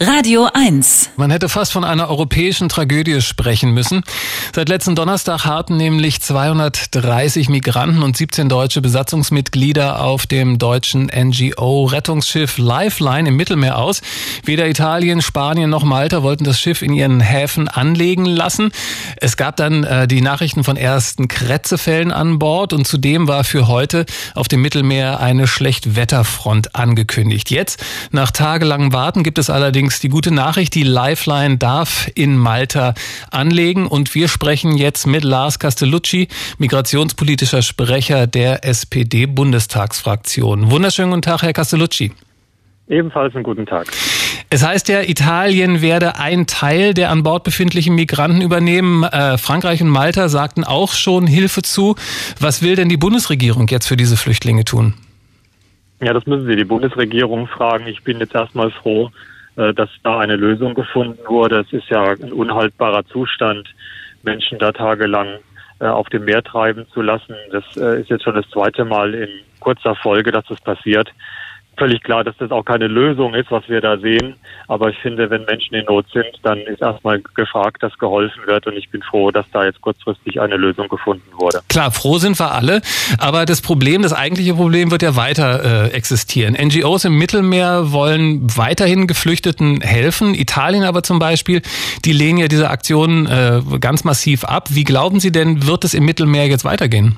Radio 1. Man hätte fast von einer europäischen Tragödie sprechen müssen. Seit letzten Donnerstag harten nämlich 230 Migranten und 17 deutsche Besatzungsmitglieder auf dem deutschen NGO-Rettungsschiff Lifeline im Mittelmeer aus. Weder Italien, Spanien noch Malta wollten das Schiff in ihren Häfen anlegen lassen. Es gab dann die Nachrichten von ersten Krätzefällen an Bord und zudem war für heute auf dem Mittelmeer eine Schlechtwetterfront angekündigt. Jetzt, nach tagelangem Warten, gibt es allerdings die gute Nachricht, die Lifeline darf in Malta anlegen und wir sprechen jetzt mit Lars Castellucci, migrationspolitischer Sprecher der SPD-Bundestagsfraktion. Wunderschönen guten Tag, Herr Castellucci. Ebenfalls einen guten Tag. Es heißt ja, Italien werde ein Teil der an Bord befindlichen Migranten übernehmen. Frankreich und Malta sagten auch schon Hilfe zu. Was will denn die Bundesregierung jetzt für diese Flüchtlinge tun? Ja, das müssen Sie die Bundesregierung fragen. Ich bin jetzt erstmal froh, dass da eine Lösung gefunden wurde. Es ist ja ein unhaltbarer Zustand, Menschen da tagelang auf dem Meer treiben zu lassen. Das ist jetzt schon das zweite Mal in kurzer Folge, dass das passiert. Völlig klar, dass das auch keine Lösung ist, was wir da sehen. Aber ich finde, wenn Menschen in Not sind, dann ist erstmal gefragt, dass geholfen wird. Und ich bin froh, dass da jetzt kurzfristig eine Lösung gefunden wurde. Klar, froh sind wir alle. Aber das eigentliche Problem wird ja weiter existieren. NGOs im Mittelmeer wollen weiterhin Geflüchteten helfen. Italien aber zum Beispiel, die lehnen ja diese Aktion ganz massiv ab. Wie glauben Sie denn, wird es im Mittelmeer jetzt weitergehen?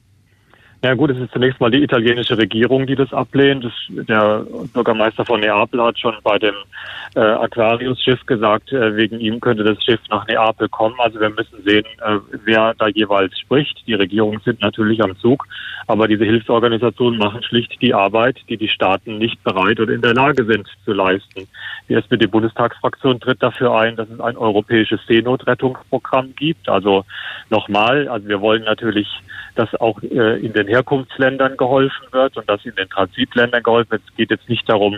Ja gut, es ist zunächst mal die italienische Regierung, die das ablehnt. Der Bürgermeister von Neapel hat schon bei dem Aquarius-Schiff gesagt, wegen ihm könnte das Schiff nach Neapel kommen. Also wir müssen sehen, wer da jeweils spricht. Die Regierungen sind natürlich am Zug, aber diese Hilfsorganisationen machen schlicht die Arbeit, die die Staaten nicht bereit oder in der Lage sind zu leisten. Die SPD-Bundestagsfraktion tritt dafür ein, dass es ein europäisches Seenotrettungsprogramm gibt. Also nochmal, wir wollen natürlich, dass auch in den Herkunftsländern geholfen wird und dass in den Transitländern geholfen wird. Es geht jetzt nicht darum,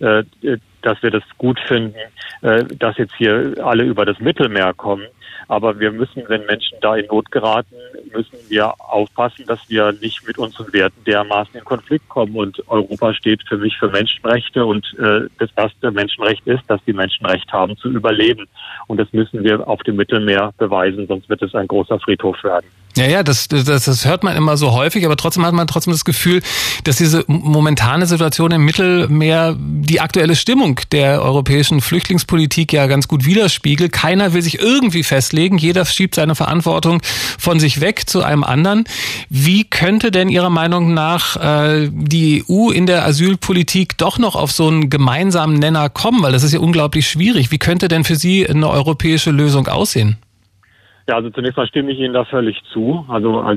dass wir das gut finden, dass jetzt hier alle über das Mittelmeer kommen. Aber wir müssen, wenn Menschen da in Not geraten, müssen wir aufpassen, dass wir nicht mit unseren Werten dermaßen in Konflikt kommen. Und Europa steht für mich für Menschenrechte. Und das erste Menschenrecht ist, dass die Menschen Recht haben zu überleben. Und das müssen wir auf dem Mittelmeer beweisen, sonst wird es ein großer Friedhof werden. Ja, das hört man immer so häufig, aber trotzdem hat man das Gefühl, dass diese momentane Situation im Mittelmeer die aktuelle Stimmung der europäischen Flüchtlingspolitik ja ganz gut widerspiegelt. Keiner will sich irgendwie festlegen, jeder schiebt seine Verantwortung von sich weg zu einem anderen. Wie könnte denn Ihrer Meinung nach die EU in der Asylpolitik doch noch auf so einen gemeinsamen Nenner kommen? Weil das ist ja unglaublich schwierig. Wie könnte denn für Sie eine europäische Lösung aussehen? Ja, also zunächst mal stimme ich Ihnen da völlig zu. Also als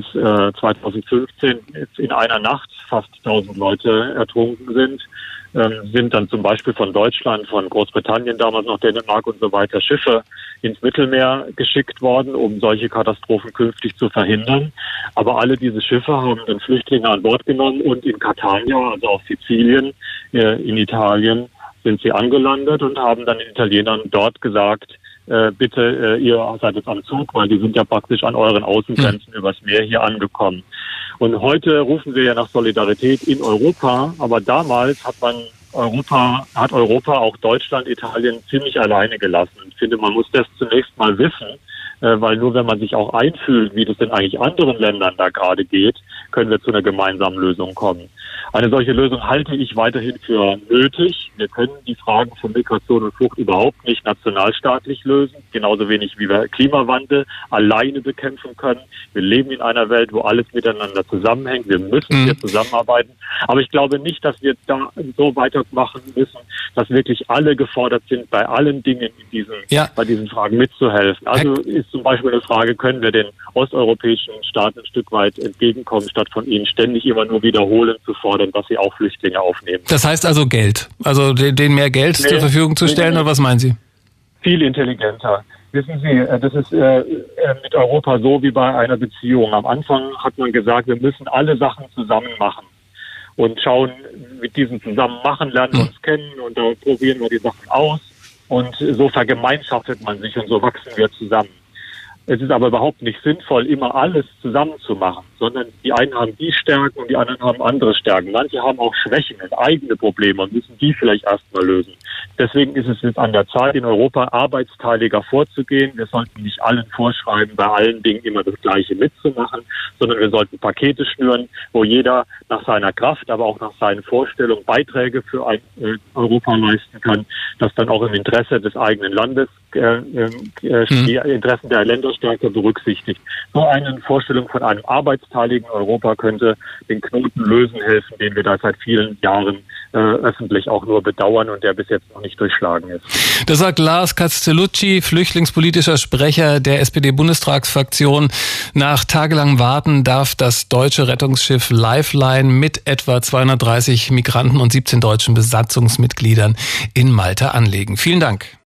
2015 jetzt in einer Nacht fast 1000 Leute ertrunken sind dann zum Beispiel von Deutschland, von Großbritannien, damals noch Dänemark und so weiter, Schiffe ins Mittelmeer geschickt worden, um solche Katastrophen künftig zu verhindern. Aber alle diese Schiffe haben dann Flüchtlinge an Bord genommen und in Catania, also auf Sizilien, in Italien, sind sie angelandet und haben dann den Italienern dort gesagt, bitte, ihr seid jetzt am Zug, weil die sind ja praktisch an euren Außengrenzen übers Meer hier angekommen. Und heute rufen wir ja nach Solidarität in Europa, aber damals hat Europa auch Deutschland, Italien ziemlich alleine gelassen. Ich finde, man muss das zunächst mal wissen, weil nur wenn man sich auch einfühlt, wie das in eigentlich anderen Ländern da gerade geht, können wir zu einer gemeinsamen Lösung kommen. Eine solche Lösung halte ich weiterhin für nötig. Wir können die Fragen von Migration und Flucht überhaupt nicht nationalstaatlich lösen, genauso wenig wie wir Klimawandel alleine bekämpfen können. Wir leben in einer Welt, wo alles miteinander zusammenhängt. Wir müssen hier zusammenarbeiten. Aber ich glaube nicht, dass wir da so weitermachen müssen, dass wirklich alle gefordert sind, bei allen Dingen bei diesen Fragen mitzuhelfen. Also ist zum Beispiel eine Frage, können wir den osteuropäischen Staaten ein Stück weit entgegenkommen, statt von ihnen ständig immer nur wiederholen zu fordern, dass sie auch Flüchtlinge aufnehmen. Das heißt also Geld, also denen mehr Geld zur Verfügung zu stellen, oder was meinen Sie? Viel intelligenter. Wissen Sie, das ist mit Europa so wie bei einer Beziehung. Am Anfang hat man gesagt, wir müssen alle Sachen zusammen machen und schauen, mit diesem Zusammenmachen lernen wir uns kennen und da probieren wir die Sachen aus und so vergemeinschaftet man sich und so wachsen wir zusammen. Es ist aber überhaupt nicht sinnvoll, immer alles zusammen zu machen, sondern die einen haben die Stärken und die anderen haben andere Stärken. Manche haben auch Schwächen und eigene Probleme und müssen die vielleicht erstmal lösen. Deswegen ist es jetzt an der Zeit, in Europa arbeitsteiliger vorzugehen. Wir sollten nicht allen vorschreiben, bei allen Dingen immer das Gleiche mitzumachen, sondern wir sollten Pakete schnüren, wo jeder nach seiner Kraft, aber auch nach seinen Vorstellungen Beiträge für Europa leisten kann, das dann auch im Interesse des eigenen Landes die Interessen der Länder stärker berücksichtigt. So eine Vorstellung von einem arbeitsteiligen Europa könnte den Knoten lösen helfen, den wir da seit vielen Jahren öffentlich auch nur bedauern und der bis jetzt noch nicht durchschlagen ist. Das sagt Lars Castellucci, flüchtlingspolitischer Sprecher der SPD-Bundestagsfraktion. Nach tagelangem Warten darf das deutsche Rettungsschiff Lifeline mit etwa 230 Migranten und 17 deutschen Besatzungsmitgliedern in Malta anlegen. Vielen Dank.